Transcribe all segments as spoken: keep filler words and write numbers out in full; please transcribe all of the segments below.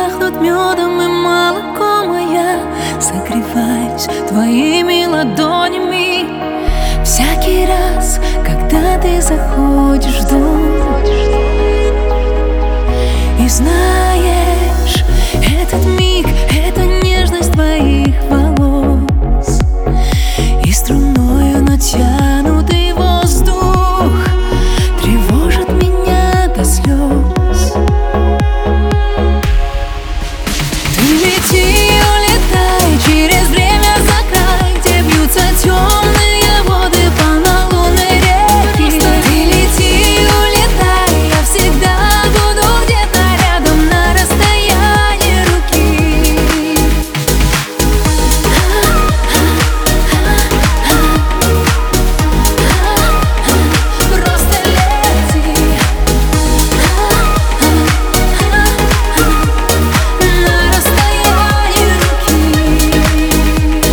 пахнут медом и молоком, а я согреваюсь твоими ладонями всякий раз, когда ты заходишь в дом. И знаешь, этот миг — это нежность твоих волос и струною натянутый воздух тревожит меня до слез. Ты лети, улетай через время за край, где бьются темные воды полнолунной реки. Ты лети, улетай, я всегда буду где-то рядом на расстоянии руки. Просто лети на расстоянии руки.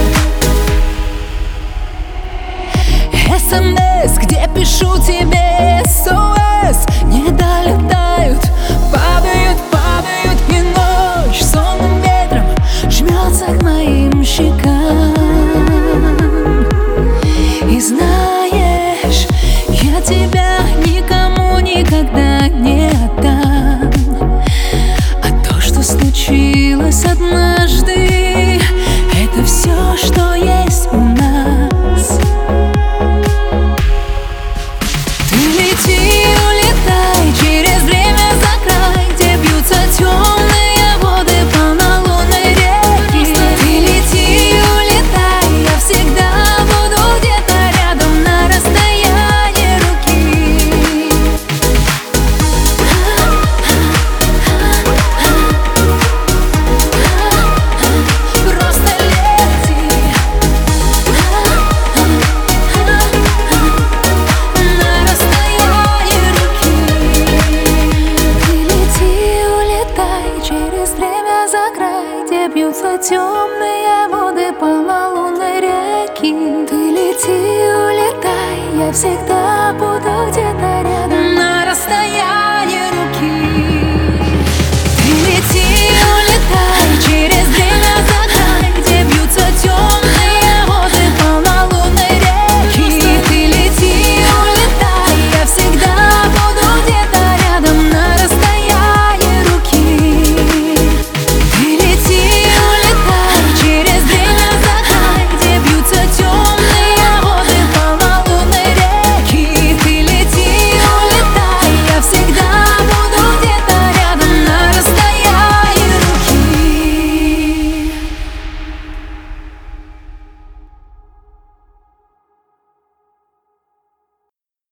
СМС, где пишу тебе эс о эс, не долетают, падают, падают, и ночь сонным ветром жмется к моим щекам. И знаешь, я тебя никому никогда не отдам. А то, что случилось однажды, это все, что есть у нас. Ты лети, улетай через время за край, где бьются темные воды полнолунной реки. Ты лети, улетай, я всегда буду где-то рядом на расстоянии руки. Просто лети на расстоянии руки. Ты лети, улетай через время за край, где бьются темные воды полнолунной реки. Ты лети, улетай, я всегда буду где-то рядом.